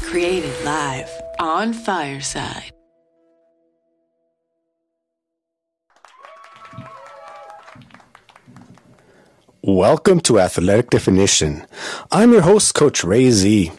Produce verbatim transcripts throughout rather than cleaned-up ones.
Created live on Fireside. Welcome to Athletic Definition. I'm your host, Coach Ray Z.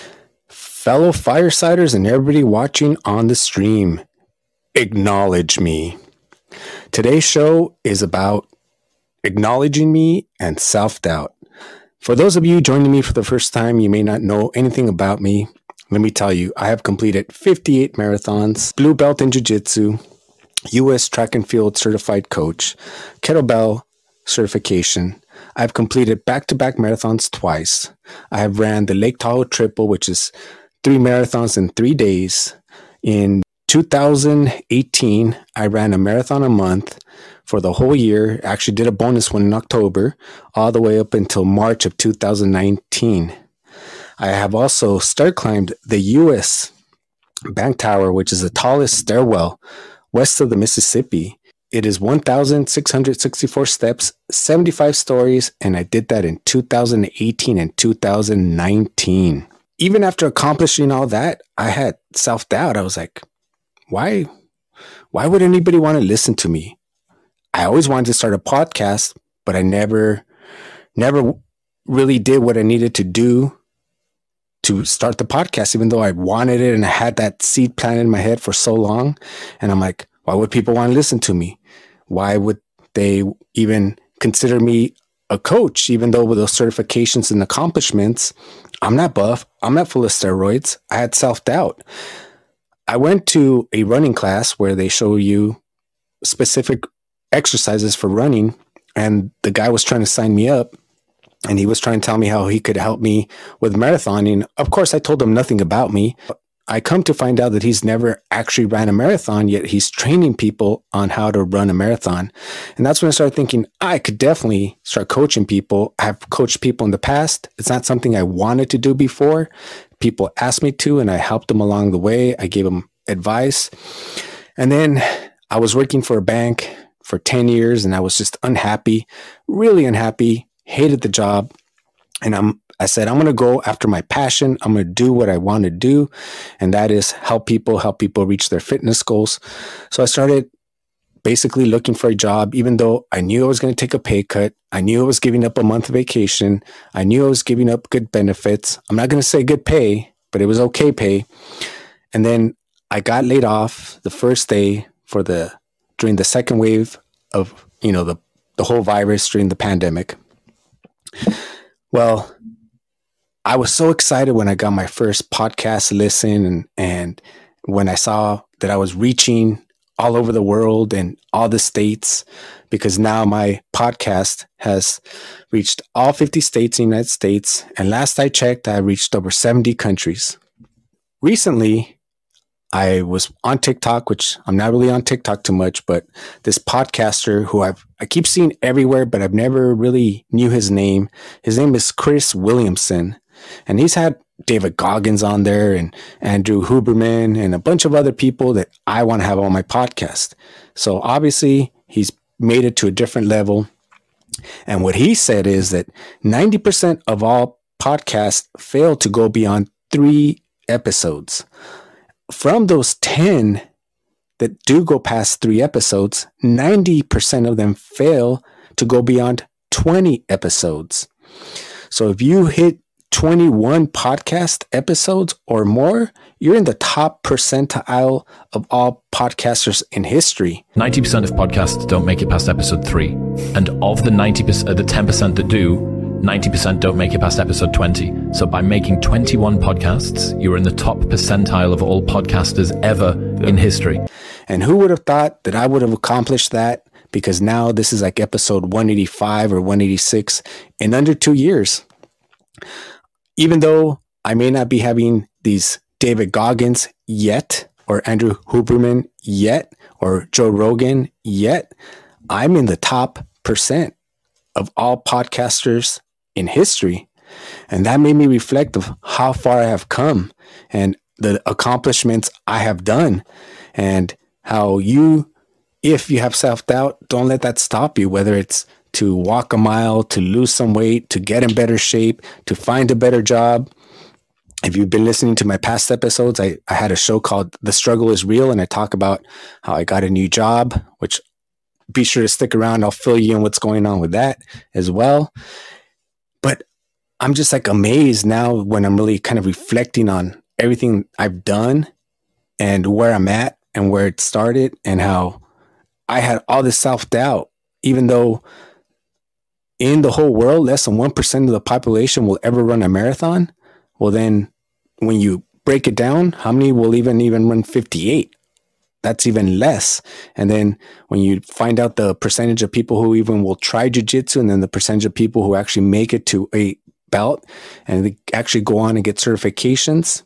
Fellow Firesiders and everybody watching on the stream, acknowledge me. Today's show is about acknowledging me and self-doubt. For those of you joining me for the first time, you may not know anything about me. Let me tell you, I have completed fifty-eight marathons, blue belt in jiu-jitsu, U S track and field certified coach, kettlebell certification. I've completed back-to-back marathons twice. I have ran the Lake Tahoe Triple, which is three marathons in three days. In two thousand eighteen, I ran a marathon a month for the whole year. Actually did a bonus one in October, all the way up until March of two thousand nineteen. I have also star climbed the U S Bank Tower, which is the tallest stairwell west of the Mississippi. It is one thousand six hundred sixty-four steps, seventy-five stories, and I did that in two thousand eighteen and two thousand nineteen. Even after accomplishing all that, I had self-doubt. I was like, why, why would anybody want to listen to me? I always wanted to start a podcast, but I never, never really did what I needed to do to start the podcast, even though I wanted it and I had that seed planted in my head for so long. And I'm like, why would people want to listen to me? Why would they even consider me a coach, even though with those certifications and accomplishments, I'm not buff, I'm not full of steroids. I had self-doubt. I went to a running class where they show you specific exercises for running, and the guy was trying to sign me up, and he was trying to tell me how he could help me with marathoning. Of course, I told him nothing about me. I come to find out that he's never actually ran a marathon, yet he's training people on how to run a marathon. And that's when I started thinking, I could definitely start coaching people. I've coached people in the past. It's not something I wanted to do before. People asked me to, and I helped them along the way. I gave them advice. And then I was working for a bank for ten years, and I was just unhappy, really unhappy, hated the job. And I'm, I said, I'm going to go after my passion. I'm going to do what I want to do. And that is help people, help people reach their fitness goals. So I started basically looking for a job, even though I knew I was going to take a pay cut. I knew I was giving up a month of vacation. I knew I was giving up good benefits. I'm not going to say good pay, but it was okay pay. And then I got laid off the first day for the, during the second wave of, you know, the, the whole virus during the pandemic. Well, I was so excited when I got my first podcast listen, and, and when I saw that I was reaching all over the world and all the states, because now my podcast has reached all fifty states in the United States. And last I checked, I reached over seventy countries. Recently, I was on TikTok, which I'm not really on TikTok too much, but this podcaster who I've, I keep seeing everywhere, but I've never really knew his name. His name is Chris Williamson, and he's had David Goggins on there and Andrew Huberman and a bunch of other people that I want to have on my podcast. So obviously he's made it to a different level. And what he said is that ninety percent of all podcasts fail to go beyond three episodes. From those ten that do go past three episodes, ninety percent of them fail to go beyond twenty episodes. So if you hit twenty-one podcast episodes or more, you're in the top percentile of all podcasters in history. ninety percent of podcasts don't make it past episode three. And of the ninety percent, uh, the ten percent that do, ninety percent don't make it past episode twenty. So by making twenty-one podcasts, you're in the top percentile of all podcasters ever in history. And who would have thought that I would have accomplished that? Because now this is like episode one eighty-five or one eighty-six in under two years. Even though I may not be having these David Goggins yet, or Andrew Huberman yet, or Joe Rogan yet, I'm in the top percent of all podcasters in history. And that made me reflect of how far I have come and the accomplishments I have done, and how you, if you have self-doubt, don't let that stop you, whether it's to walk a mile, to lose some weight, to get in better shape, to find a better job. if you've been listening to my past episodes, I, I had a show called The Struggle is Real, and I talk about how I got a new job, which be sure to stick around. I'll fill you in what's going on with that as well. But I'm just like amazed now when I'm really kind of reflecting on everything I've done and where I'm at and where it started, and how I had all this self-doubt, even though in the whole world, less than one percent of the population will ever run a marathon. Well, then when you break it down, how many will even, even run fifty-eight? That's even less. And then when you find out the percentage of people who even will try jiu-jitsu, and then the percentage of people who actually make it to a belt and they actually go on and get certifications.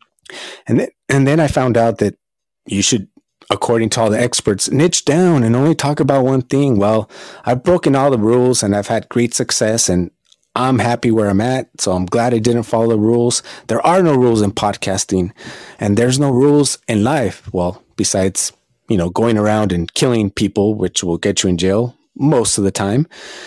And then, and then I found out that you should, according to all the experts, niche down and only talk about one thing. Well, I've broken all the rules and I've had great success, and I'm happy where I'm at. So I'm glad I didn't follow the rules. There are no rules in podcasting, and there's no rules in life. Well, besides, you know, going around and killing people, which will get you in jail most of the time.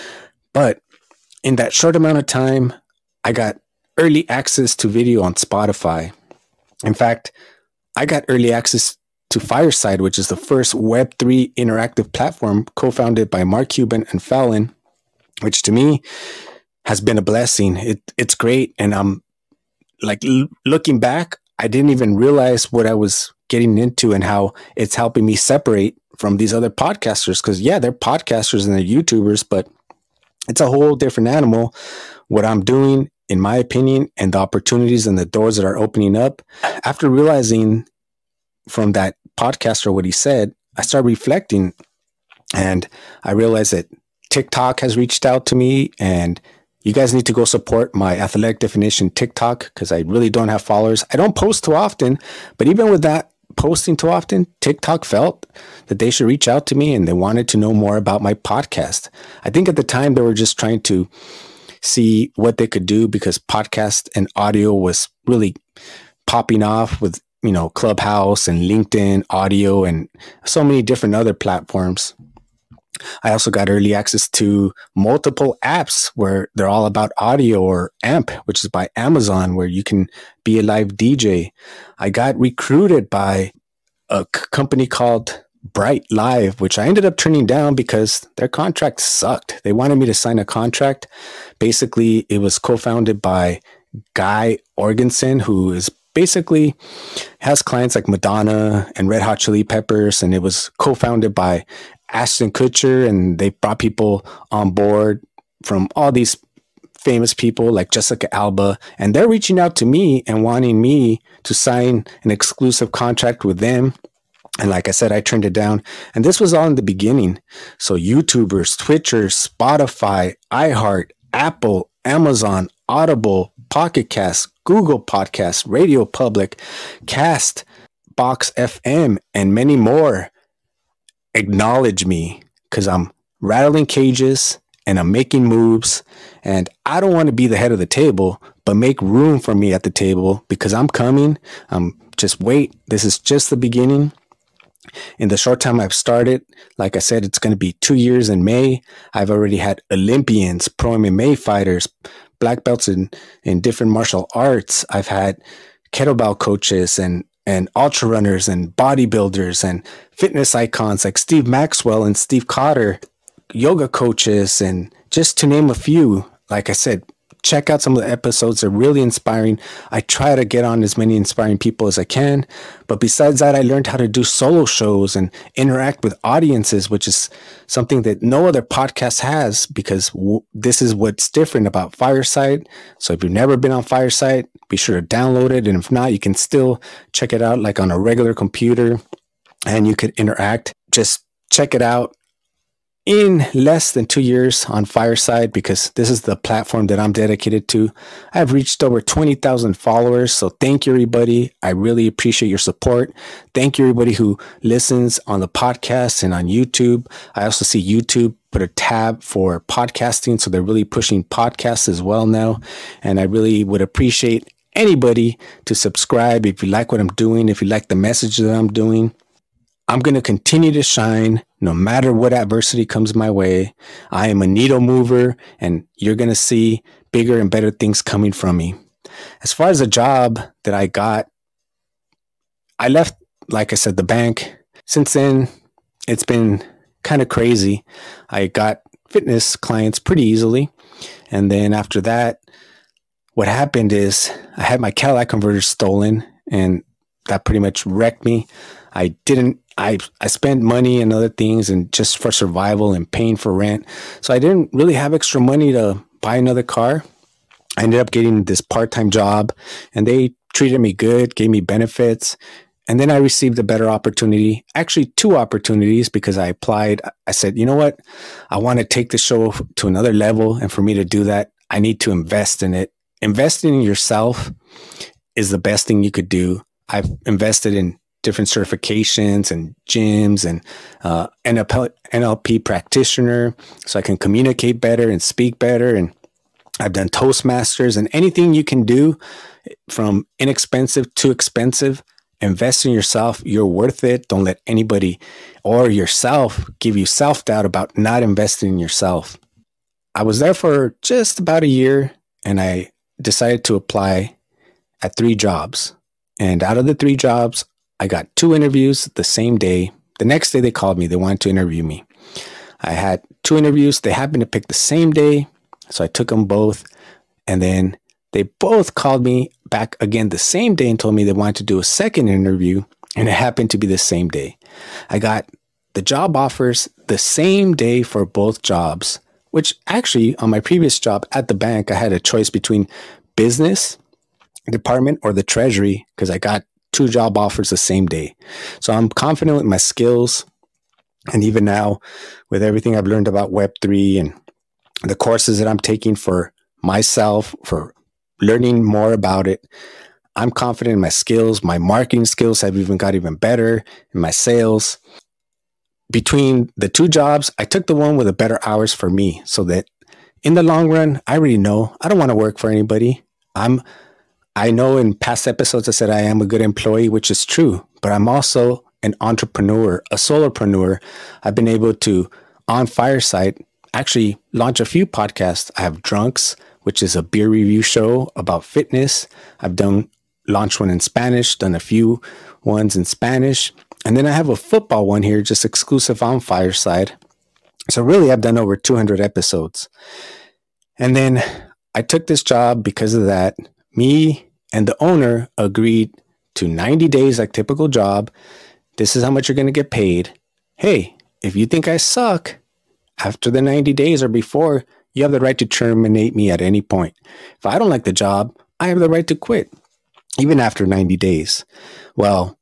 But in that short amount of time, I got early access to video on Spotify. In fact, I got early access to Fireside, which is the first Web three interactive platform co-founded by Mark Cuban and Fallon, which to me has been a blessing. It, it's great. And I'm like l- looking back, I didn't even realize what I was getting into and how it's helping me separate from these other podcasters. Because yeah, they're podcasters and they're YouTubers, but it's a whole different animal. What I'm doing, in my opinion, and the opportunities and the doors that are opening up. After realizing from that podcaster what he said, I started reflecting, and I realized that TikTok has reached out to me, and you guys need to go support my Athletic Definition TikTok, because I really don't have followers. I don't post too often, but even with that posting too often, TikTok felt that they should reach out to me and they wanted to know more about my podcast. I think at the time they were just trying to see what they could do, because podcast and audio was really popping off with, you know, Clubhouse and LinkedIn audio and so many different other platforms. I also got early access to multiple apps where they're all about audio, or AMP, which is by Amazon, where you can be a live D J. I got recruited by a c- company called Bright Live, which I ended up turning down because their contract sucked. They wanted me to sign a contract. Basically, it was co-founded by Guy Orgensen, who is basically has clients like Madonna and Red Hot Chili Peppers, and it was co-founded by Ashton Kutcher, and they brought people on board from all these famous people like Jessica Alba, and they're reaching out to me and wanting me to sign an exclusive contract with them. And like I said, I turned it down. And this was all in the beginning. So YouTubers, Twitchers, Spotify, iHeart, Apple, Amazon, Audible, Pocket Cast, Google Podcasts, Radio Public, Cast, Box F M, and many more acknowledge me, because I'm rattling cages and I'm making moves, and I don't want to be the head of the table, but make room for me at the table, because I'm coming. Um, just wait. This is just the beginning. In the short time I've started, like I said, it's going to be two years in May. I've already had Olympians, pro M M A fighters, black belts in, in different martial arts. I've had kettlebell coaches and and ultra runners and bodybuilders and fitness icons like Steve Maxwell and Steve Cotter, yoga coaches, and just to name a few. Like I said, check out some of the episodes. They're really inspiring. I try to get on as many inspiring people as I can. But besides that, I learned how to do solo shows and interact with audiences, which is something that no other podcast has, because w- this is what's different about Fireside. So if you've never been on Fireside, be sure to download it. And if not, you can still check it out like on a regular computer, and you could interact. Just check it out. In less than two years on Fireside, because this is the platform that I'm dedicated to, I've reached over twenty thousand followers. So thank you, everybody. I really appreciate your support. Thank you, everybody who listens on the podcast and on YouTube. I also see YouTube put a tab for podcasting, so they're really pushing podcasts as well now. And I really would appreciate anybody to subscribe if you like what I'm doing, if you like the message that I'm doing. I'm going to continue to shine no matter what adversity comes my way. I am a needle mover, and you're going to see bigger and better things coming from me. as far as the job that I got, I left, like I said, the bank. Since then, it's been kind of crazy. I got fitness clients pretty easily. And then after that, what happened is I had my Cadillac converter stolen, and that pretty much wrecked me. I didn't, I, I spent money and other things and just for survival and paying for rent. So I didn't really have extra money to buy another car. I ended up getting this part-time job, and they treated me good, gave me benefits. And then I received a better opportunity, actually two opportunities, because I applied. I said, you know what? I want to take the show to another level. And for me to do that, I need to invest in it. Investing in yourself is the best thing you could do. I've invested in different certifications and gyms and uh, N L P practitioner so I can communicate better and speak better. And I've done Toastmasters, and anything you can do from inexpensive to expensive. Invest in yourself. You're worth it. Don't let anybody or yourself give you self-doubt about not investing in yourself. I was there for just about a year, and I decided to apply at three jobs. And out of the three jobs, I got two interviews the same day. The next day they called me. They wanted to interview me. I had two interviews. They happened to pick the same day, so I took them both. And then they both called me back again the same day and told me they wanted to do a second interview, and it happened to be the same day. I got the job offers the same day for both jobs, which actually on my previous job at the bank, I had a choice between business department or the treasury because I got two job offers the same day. So I'm confident with my skills. And even now, with everything I've learned about Web three and the courses that I'm taking for myself, for learning more about it, I'm confident in my skills. My marketing skills have even got even better in my sales. Between the two jobs, I took the one with the better hours for me, so that in the long run, I already know I don't want to work for anybody. I'm, I know in past episodes I said I am a good employee, which is true, but I'm also an entrepreneur, a solopreneur. I've been able to, on Fireside, actually launch a few podcasts. I have Drunks, which is a beer review show about fitness. I've done launched one in Spanish, done a few ones in Spanish. And then I have a football one here, just exclusive on Fireside. So really, I've done over two hundred episodes. And then I took this job because of that. Me and the owner agreed to ninety days, like typical job. This is how much you're going to get paid. Hey, if you think I suck after the ninety days or before, you have the right to terminate me at any point. If I don't like the job, I have the right to quit, even after ninety days. Well,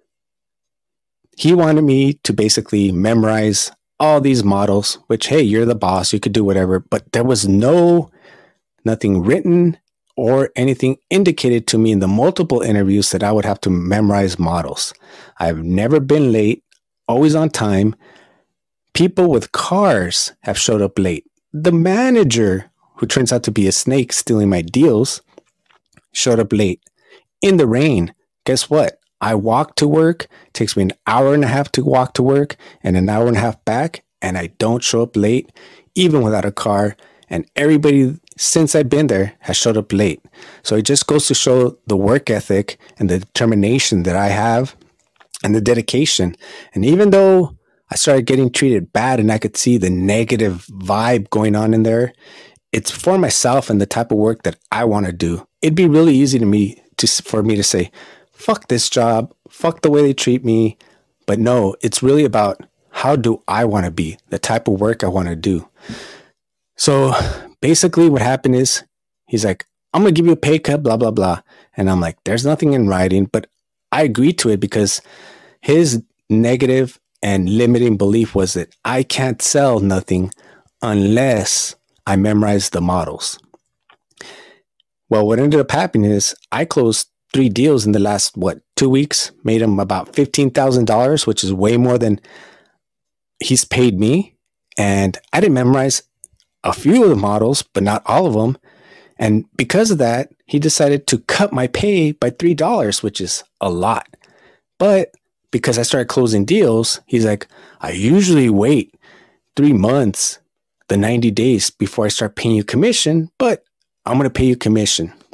he wanted me to basically memorize all these models, which, hey, you're the boss, you could do whatever. But there was no, nothing written or anything indicated to me in the multiple interviews that I would have to memorize models. I've never been late, always on time. People with cars have showed up late. The manager, who turns out to be a snake stealing my deals, showed up late in the rain. Guess what? I walk to work. It takes me an hour and a half to walk to work and an hour and a half back, and I don't show up late, even without a car. And everybody since I've been there has showed up late. So it just goes to show the work ethic and the determination that I have and the dedication. And even though I started getting treated bad and I could see the negative vibe going on in there, it's for myself and the type of work that I want to do. It'd be really easy to me to for me to say, fuck this job, fuck the way they treat me. But no, it's really about how do I want to be, the type of work I want to do. So basically what happened is he's like, I'm going to give you a pay cut, blah, blah, blah. And I'm like, there's nothing in writing, but I agreed to it because his negative and limiting belief was that I can't sell nothing unless I memorize the models. Well, what ended up happening is I closed three deals in the last, what, two weeks, made him about fifteen thousand dollars, which is way more than he's paid me. And I didn't memorize a few of the models, but not all of them. And because of that, he decided to cut my pay by three dollars, which is a lot. But because I started closing deals, he's like, I usually wait three months, the ninety days before I start paying you commission, but I'm going to pay you commission.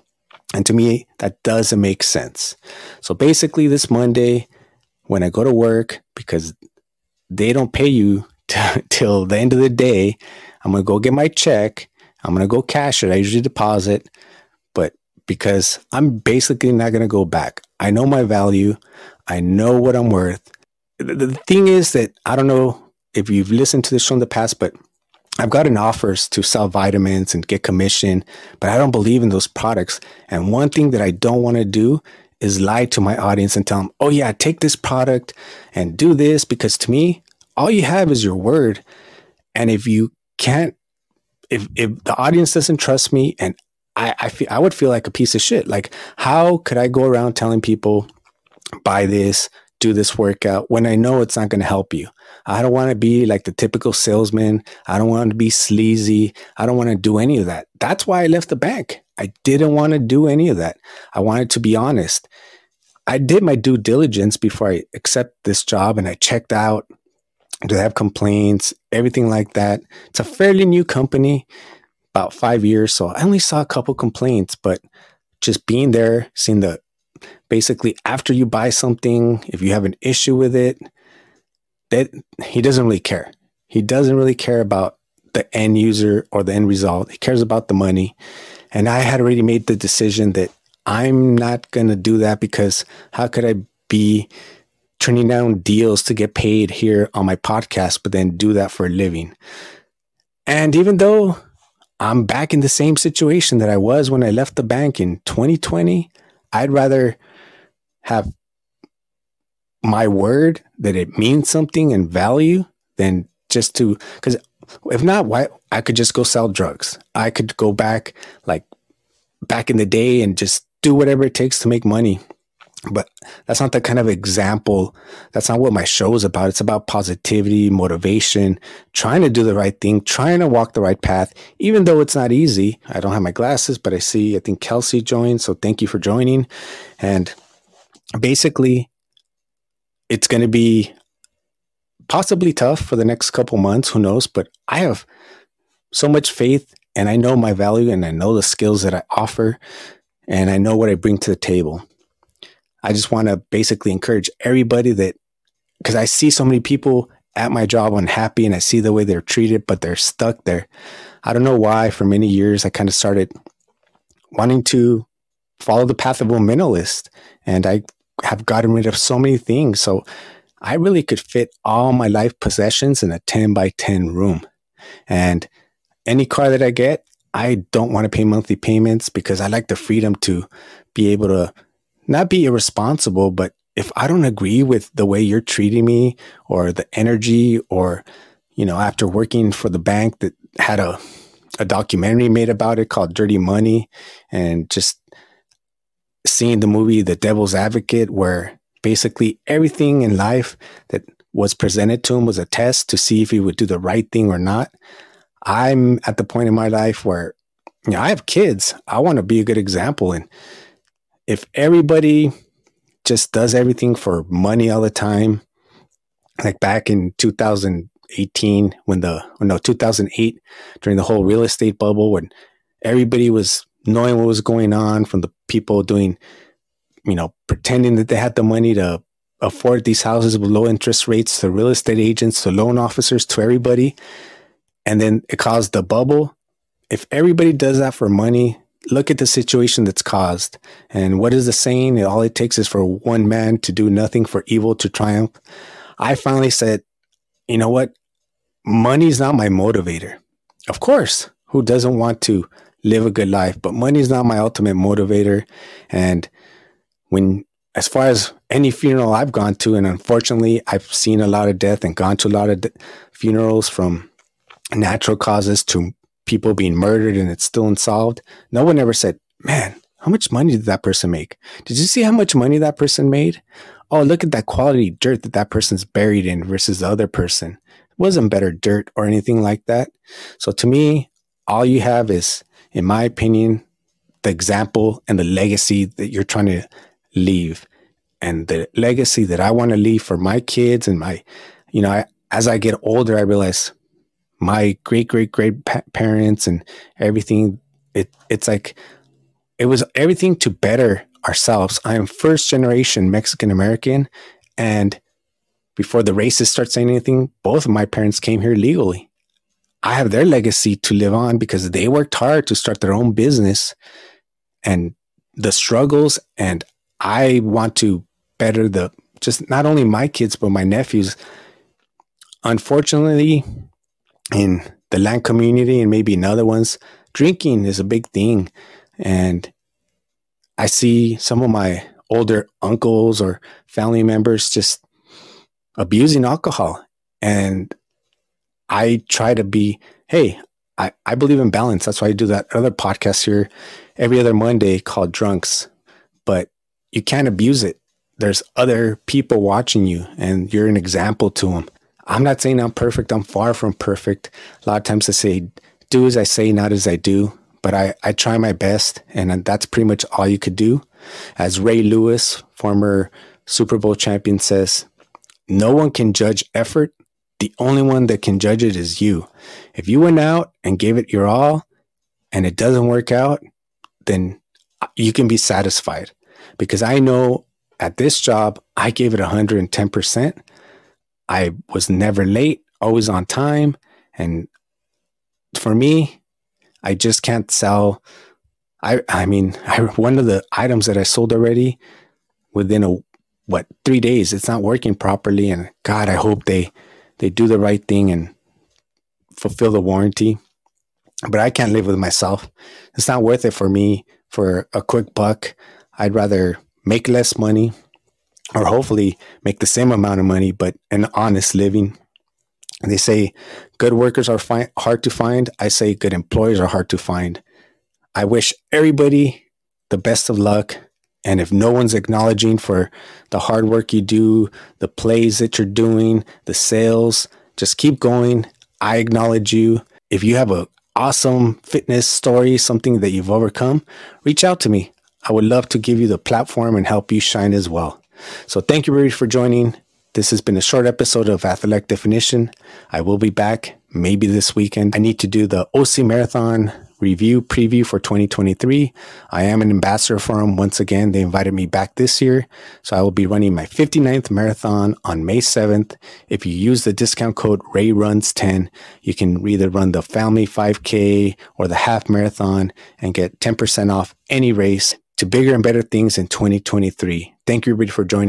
And to me, that doesn't make sense. So basically this Monday, when I go to work, because they don't pay you t- till the end of the day, I'm going to go get my check. I'm going to go cash it. I usually deposit, but because I'm basically not going to go back. I know my value. I know what I'm worth. The, the thing is that I don't know if you've listened to this show in the past, but I've gotten offers to sell vitamins and get commission, but I don't believe in those products. And one thing that I don't want to do is lie to my audience and tell them, oh yeah, take this product and do this, because to me, all you have is your word. And if you can't, if, if the audience doesn't trust me, and I, I feel, I would feel like a piece of shit. Like, how could I go around telling people, buy this, do this workout, when I know it's not going to help you? I don't want to be like the typical salesman. I don't want to be sleazy. I don't want to do any of that. That's why I left the bank. I didn't want to do any of that. I wanted to be honest. I did my due diligence before I accept this job, and I checked out, do they have complaints, everything like that. It's a fairly new company, about five years. So I only saw a couple complaints, but just being there, seeing the, basically after you buy something, if you have an issue with it, that he doesn't really care. He doesn't really care about the end user or the end result. He cares about the money. And I had already made the decision that I'm not going to do that, because how could I be turning down deals to get paid here on my podcast, but then do that for a living? And even though I'm back in the same situation that I was when I left the bank in twenty twenty, I'd rather have my word that it means something and value than just to, because if not, why I could just go sell drugs. I could go back like back in the day and just do whatever it takes to make money. But that's not the kind of example. That's not what my show is about. It's about positivity, motivation, trying to do the right thing, trying to walk the right path, even though it's not easy. I don't have my glasses, but I see, I think Kelsey joined. So thank you for joining. And basically, it's going to be possibly tough for the next couple months. Who knows? But I have so much faith, and I know my value, and I know the skills that I offer, and I know what I bring to the table. I just want to basically encourage everybody that, because I see so many people at my job unhappy, and I see the way they're treated, but they're stuck there. I don't know why. For many years, I kind of started wanting to follow the path of a minimalist, and I have gotten rid of so many things. So I really could fit all my life possessions in a ten by ten room. And any car that I get, I don't want to pay monthly payments, because I like the freedom to be able to not be irresponsible, but if I don't agree with the way you're treating me or the energy, or, you know, after working for the bank that had a, a documentary made about it called Dirty Money, and just seeing the movie The Devil's Advocate, where basically everything in life that was presented to him was a test to see if he would do the right thing or not. I'm at the point in my life where, you know, I have kids. I want to be a good example. And if everybody just does everything for money all the time, like back in two thousand eighteen, when the, or no, two thousand eight, during the whole real estate bubble, when everybody was knowing what was going on, from the people doing, you know, pretending that they had the money to afford these houses with low interest rates, to real estate agents, to loan officers, to everybody. And then it caused the bubble. If everybody does that for money, look at the situation that's caused. And what is the saying? All it takes is for one man to do nothing for evil to triumph. I finally said, you know what? Money's not my motivator. Of course, who doesn't want to live a good life? But money is not my ultimate motivator. And when, as far as any funeral I've gone to, and unfortunately I've seen a lot of death and gone to a lot of de- funerals, from natural causes to people being murdered and it's still unsolved, no one ever said, man, how much money did that person make? Did you see how much money that person made? Oh, look at that quality dirt that that person's buried in versus the other person. It wasn't better dirt or anything like that. So to me, all you have is, in my opinion, the example and the legacy that you're trying to leave. And the legacy that I want to leave for my kids and my, you know, I, as I get older, I realize my great, great, great pa- parents and everything, it, it's like, it was everything to better ourselves. I am first generation Mexican American, and before the racists start saying anything, both of my parents came here legally. I have their legacy to live on because they worked hard to start their own business and the struggles. And I want to better the, just not only my kids, but my nephews. Unfortunately, in the Latin community and maybe in other ones, drinking is a big thing. And I see some of my older uncles or family members just abusing alcohol. And I try to be, hey, I, I believe in balance. That's why I do that other podcast here every other Monday called Drunks. But you can't abuse it. There's other people watching you and you're an example to them. I'm not saying I'm perfect. I'm far from perfect. A lot of times I say, do as I say, not as I do. But I, I try my best, and that's pretty much all you could do. As Ray Lewis, former Super Bowl champion, says, no one can judge effort. The only one that can judge it is you. If you went out and gave it your all and it doesn't work out, then you can be satisfied. Because I know at this job, I gave it one hundred ten percent. I was never late, always on time. And for me, I just can't sell. I I mean, I, one of the items that I sold already within a, what, three days, it's not working properly. And God, I hope they, they do the right thing and fulfill the warranty. But I can't live with myself. It's not worth it for me for a quick buck. I'd rather make less money or hopefully make the same amount of money, but an honest living. And they say good workers are fi- hard to find. I say good employers are hard to find. I wish everybody the best of luck. And if no one's acknowledging for the hard work you do, the plays that you're doing, the sales, just keep going. I acknowledge you. If you have an awesome fitness story, something that you've overcome, reach out to me. I would love to give you the platform and help you shine as well. So thank you, everybody, for joining. This has been a short episode of Athletic Definition. I will be back maybe this weekend. I need to do the O C Marathon review preview for twenty twenty-three. I am an ambassador for them. Once again, they invited me back this year. So I will be running my fifty-ninth marathon on May seventh. If you use the discount code Ray Runs ten, you can either run the Family five K or the half marathon and get ten percent off any race to bigger and better things in twenty twenty-three. Thank you, everybody, for joining.